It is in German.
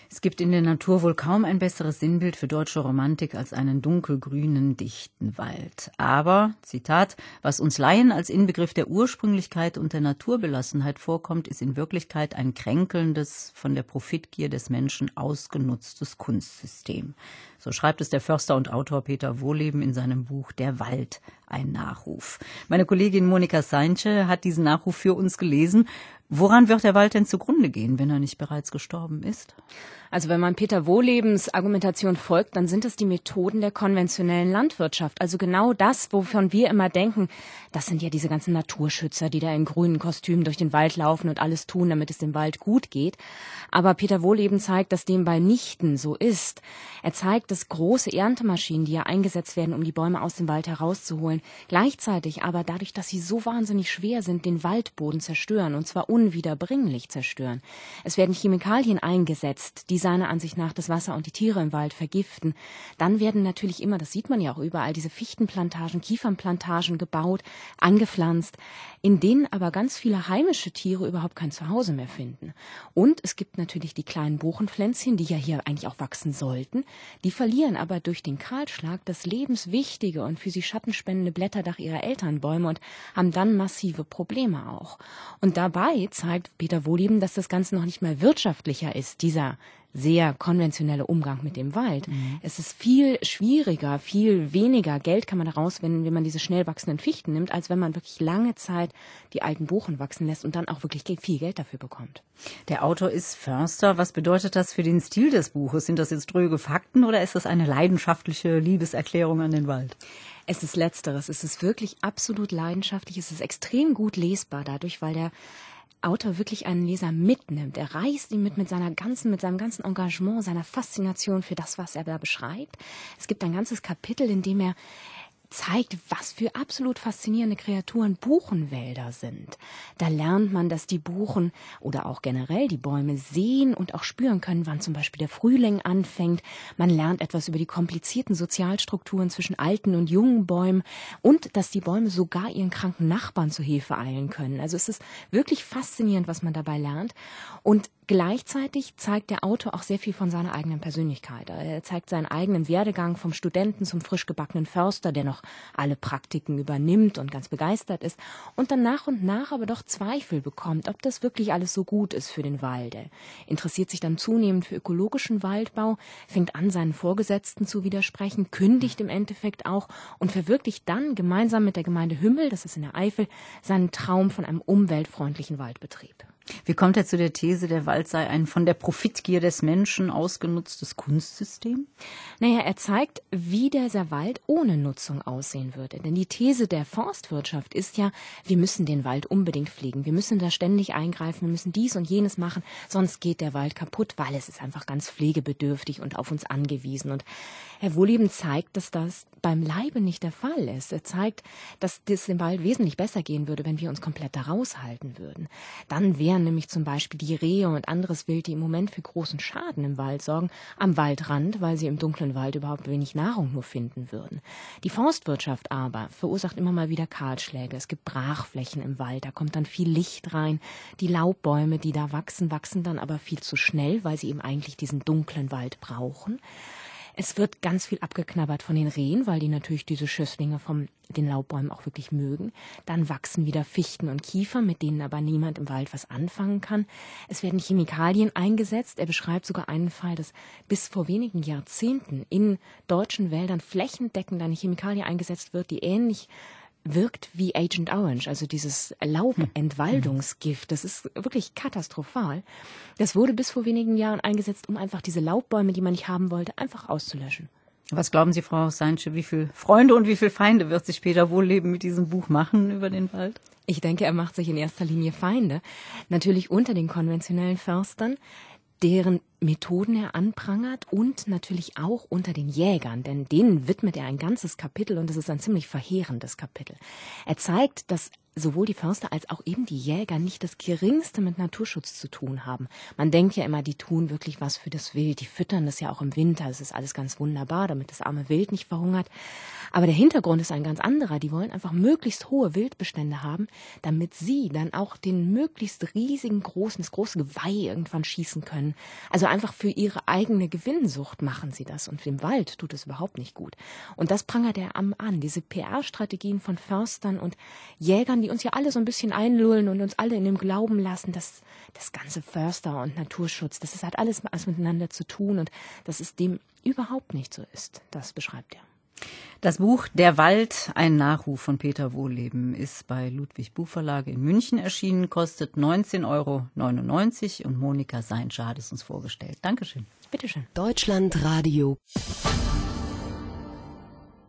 Es gibt in der Natur wohl kaum ein besseres Sinnbild für deutsche Romantik als einen dunkelgrünen, dichten Wald. Aber, Zitat, was uns Laien als Inbegriff der Ursprünglichkeit und der Naturbelassenheit vorkommt, ist in Wirklichkeit ein kränkelndes, von der Profitgier des Menschen ausgenutztes Kunstsystem. So schreibt es der Förster und Autor Peter Wohlleben in seinem Buch Der Wald, ein Nachruf. Meine Kollegin Monika Seinche hat diesen Nachruf für uns gelesen. Woran wird der Wald denn zugrunde gehen, wenn er nicht bereits gestorben ist? Also wenn man Peter Wohllebens Argumentation folgt, dann sind es die Methoden der konventionellen Landwirtschaft. Also genau das, wovon wir immer denken, das sind ja diese ganzen Naturschützer, die da in grünen Kostümen durch den Wald laufen und alles tun, damit es dem Wald gut geht. Aber Peter Wohlleben zeigt, dass dem bei nichten so ist. Er zeigt, dass große Erntemaschinen, die ja eingesetzt werden, um die Bäume aus dem Wald herauszuholen, gleichzeitig aber dadurch, dass sie so wahnsinnig schwer sind, den Waldboden zerstören, und zwar unwiederbringlich zerstören. Es werden Chemikalien eingesetzt, die seiner Ansicht nach das Wasser und die Tiere im Wald vergiften. Dann werden natürlich immer, das sieht man ja auch überall, diese Fichtenplantagen, Kiefernplantagen gebaut, angepflanzt, in denen aber ganz viele heimische Tiere überhaupt kein Zuhause mehr finden. Und es gibt natürlich die kleinen Buchenpflänzchen, die ja hier eigentlich auch wachsen sollten. Die verlieren aber durch den Kahlschlag das lebenswichtige und für sie schattenspendende Blätterdach ihrer Elternbäume und haben dann massive Probleme auch. Und dabei zeigt Peter Wohlleben, dass das Ganze noch nicht mal wirtschaftlicher ist, dieser sehr konventionelle Umgang mit dem Wald. Es ist viel schwieriger, viel weniger Geld kann man da rausfinden, wenn man diese schnell wachsenden Fichten nimmt, als wenn man wirklich lange Zeit die alten Buchen wachsen lässt und dann auch wirklich viel Geld dafür bekommt. Der Autor ist Förster. Was bedeutet das für den Stil des Buches? Sind das jetzt dröge Fakten oder ist das eine leidenschaftliche Liebeserklärung an den Wald? Es ist Letzteres. Es ist wirklich absolut leidenschaftlich. Es ist extrem gut lesbar dadurch, weil der Autor wirklich einen Leser mitnimmt. Er reißt ihn mit seinem ganzen Engagement, seiner Faszination für das, was er da beschreibt. Es gibt ein ganzes Kapitel, in dem er zeigt, was für absolut faszinierende Kreaturen Buchenwälder sind. Da lernt man, dass die Buchen oder auch generell die Bäume sehen und auch spüren können, wann zum Beispiel der Frühling anfängt. Man lernt etwas über die komplizierten Sozialstrukturen zwischen alten und jungen Bäumen und dass die Bäume sogar ihren kranken Nachbarn zu Hilfe eilen können. Also es ist wirklich faszinierend, was man dabei lernt. Und gleichzeitig zeigt der Autor auch sehr viel von seiner eigenen Persönlichkeit. Er zeigt seinen eigenen Werdegang vom Studenten zum frisch gebackenen Förster, der noch alle Praktiken übernimmt und ganz begeistert ist und dann nach und nach aber doch Zweifel bekommt, ob das wirklich alles so gut ist für den Wald. Er interessiert sich dann zunehmend für ökologischen Waldbau, fängt an, seinen Vorgesetzten zu widersprechen, kündigt im Endeffekt auch und verwirklicht dann gemeinsam mit der Gemeinde Hümmel, das ist in der Eifel, seinen Traum von einem umweltfreundlichen Waldbetrieb. Wie kommt er zu der These, der Wald sei ein von der Profitgier des Menschen ausgenutztes Kunstsystem? Naja, er zeigt, wie dieser Wald ohne Nutzung aussehen würde. Denn die These der Forstwirtschaft ist ja, wir müssen den Wald unbedingt pflegen. Wir müssen da ständig eingreifen, wir müssen dies und jenes machen, sonst geht der Wald kaputt, weil es ist einfach ganz pflegebedürftig und auf uns angewiesen. Und Herr Wohlleben zeigt, dass das beim Leibe nicht der Fall ist. Er zeigt, dass es dem Wald wesentlich besser gehen würde, wenn wir uns komplett da raushalten würden. Dann wären nämlich zum Beispiel die Rehe und anderes Wild, die im Moment für großen Schaden im Wald sorgen, am Waldrand, weil sie im dunklen Wald überhaupt wenig Nahrung nur finden würden. Die Forstwirtschaft aber verursacht immer mal wieder Kahlschläge. Es gibt Brachflächen im Wald, da kommt dann viel Licht rein. Die Laubbäume, die da wachsen, wachsen dann aber viel zu schnell, weil sie eben eigentlich diesen dunklen Wald brauchen. Es wird ganz viel abgeknabbert von den Rehen, weil die natürlich diese Schösslinge von den Laubbäumen auch wirklich mögen. Dann wachsen wieder Fichten und Kiefer, mit denen aber niemand im Wald was anfangen kann. Es werden Chemikalien eingesetzt. Er beschreibt sogar einen Fall, dass bis vor wenigen Jahrzehnten in deutschen Wäldern flächendeckend eine Chemikalie eingesetzt wird, die ähnlich wirkt wie Agent Orange, also dieses Laubentwaldungsgift. Das ist wirklich katastrophal. Das wurde bis vor wenigen Jahren eingesetzt, um einfach diese Laubbäume, die man nicht haben wollte, einfach auszulöschen. Was glauben Sie, Frau Seinche, wie viele Freunde und wie viele Feinde wird sich Peter Wohlleben mit diesem Buch machen über den Wald? Ich denke, er macht sich in erster Linie Feinde. Natürlich unter den konventionellen Förstern, deren Methoden er anprangert und natürlich auch unter den Jägern, denn denen widmet er ein ganzes Kapitel und es ist ein ziemlich verheerendes Kapitel. Er zeigt, dass sowohl die Förster als auch eben die Jäger nicht das Geringste mit Naturschutz zu tun haben. Man denkt ja immer, die tun wirklich was für das Wild. Die füttern das ja auch im Winter. Es ist alles ganz wunderbar, damit das arme Wild nicht verhungert. Aber der Hintergrund ist ein ganz anderer. Die wollen einfach möglichst hohe Wildbestände haben, damit sie dann auch den möglichst riesigen, das große Geweih irgendwann schießen können. Also einfach für ihre eigene Gewinnsucht machen sie das. Und dem Wald tut es überhaupt nicht gut. Und das prangert er an, diese PR-Strategien von Förstern und Jägern, die uns ja alle so ein bisschen einlullen und uns alle in dem Glauben lassen, dass das ganze Förster und Naturschutz, das hat alles miteinander zu tun und dass es dem überhaupt nicht so ist. Das beschreibt er. Das Buch Der Wald, ein Nachruf von Peter Wohlleben, ist bei Ludwig Buchverlage in München erschienen, kostet 19,99 € und Monika Seinscher hat es uns vorgestellt. Dankeschön. Bitteschön. Deutschlandradio.